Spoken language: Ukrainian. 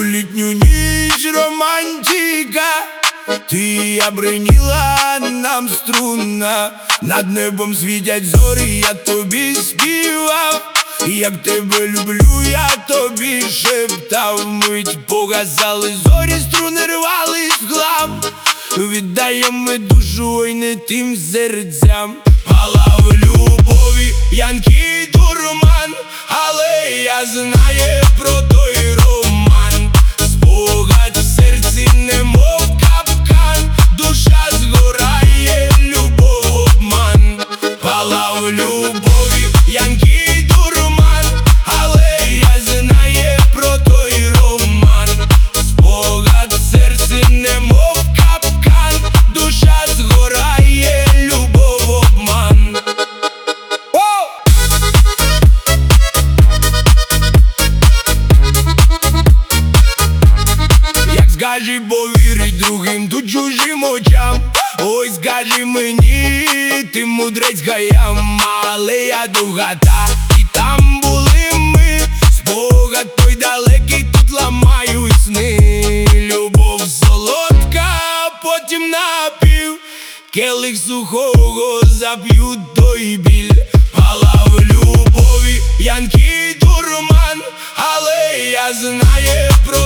літню ніч романтика, ти обриніла нам струна. Над небом світять зорі, я тобі співав. Як тебе люблю, я тобі шептав. Мить погасали зорі, струни рвались в хлам. Віддаємо ми душу, ой, не тим серцям. Палав любові, п'янкий дурман, але я знаю про той роман. Спогад в серці, немов капкан, душа згорає, любов обман. Палав любові, п'янкий дурман, але я знаю про той роман. Спогад в серці, немов капкан, душа згорає, любов обман. Як скажи, бо вірить другим, тут чужим очам. Ой, скажи мені, ти мудрець гаям, але я довгата, і там були ми. Спогад той далекий, тут ламають сни. Любов солодка, потім напів, келих сухого зап'ють той біль. Палав любові, п'янкий дурман, але я знаю про